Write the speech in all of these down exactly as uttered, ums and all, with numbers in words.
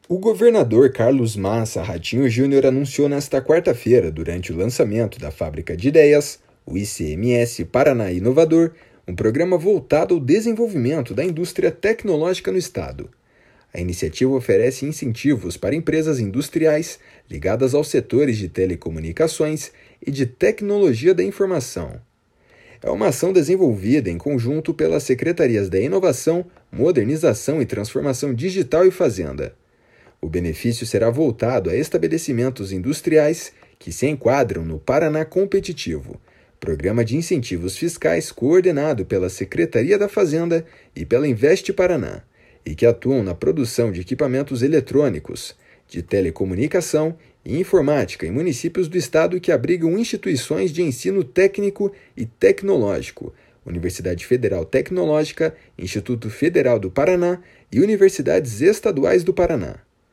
O governador Carlos Massa Ratinho Júnior anunciou nesta quarta-feira, durante o lançamento da Fábrica de Ideias, o I C M S Paraná Inovador, um programa voltado ao desenvolvimento da indústria tecnológica no estado. A iniciativa oferece incentivos para empresas industriais ligadas aos setores de telecomunicações e de tecnologia da informação. É uma ação desenvolvida em conjunto pelas Secretarias da Inovação, Modernização e Transformação Digital e Fazenda. O benefício será voltado a estabelecimentos industriais que se enquadram no Paraná Competitivo, programa de incentivos fiscais coordenado pela Secretaria da Fazenda e pela Investe Paraná, e que atuam na produção de equipamentos eletrônicos, de telecomunicação e informática em municípios do estado que abrigam instituições de ensino técnico e tecnológico, Universidade Federal Tecnológica, Instituto Federal do Paraná e universidades estaduais do Paraná.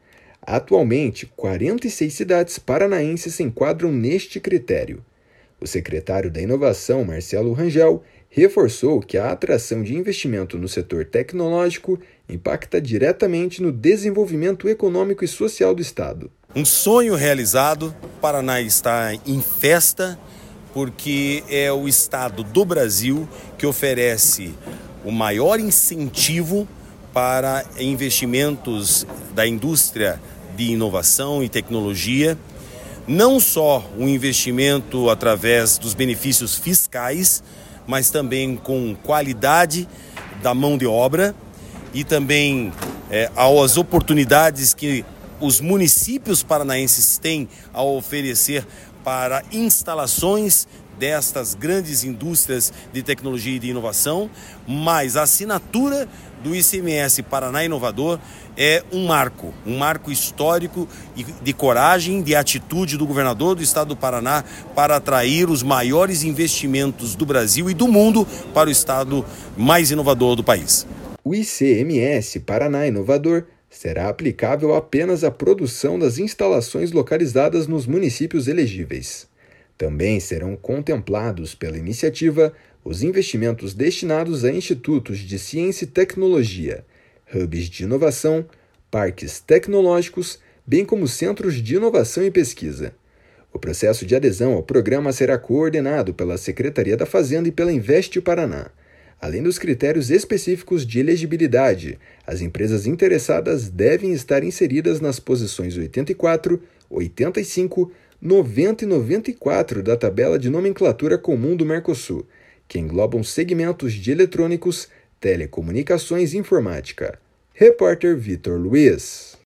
Atualmente, quarenta e seis cidades paranaenses se enquadram neste critério. O secretário da Inovação, Marcelo Rangel, reforçou que a atração de investimento no setor tecnológico impacta diretamente no desenvolvimento econômico e social do estado. Um sonho realizado, o Paraná está em festa, porque é o estado do Brasil que oferece o maior incentivo para investimentos da indústria de inovação e tecnologia, não só o investimento através dos benefícios fiscais, mas também com qualidade da mão de obra e também é, as oportunidades que os municípios paranaenses têm a oferecer para instalações destas grandes indústrias de tecnologia e de inovação, mas a assinatura do I C M S Paraná Inovador é um marco, um marco histórico de coragem, de atitude do governador do estado do Paraná para atrair os maiores investimentos do Brasil e do mundo para o estado mais inovador do país. O I C M S Paraná Inovador será aplicável apenas à produção das instalações localizadas nos municípios elegíveis. Também serão contemplados pela iniciativa os investimentos destinados a institutos de ciência e tecnologia, hubs de inovação, parques tecnológicos, bem como centros de inovação e pesquisa. O processo de adesão ao programa será coordenado pela Secretaria da Fazenda e pela Investe Paraná. Além dos critérios específicos de elegibilidade, as empresas interessadas devem estar inseridas nas posições oitenta e quatro, oitenta e cinco, noventa e noventa e quatro da tabela de nomenclatura comum do Mercosul, que englobam segmentos de eletrônicos, telecomunicações e informática. Repórter Vitor Luiz.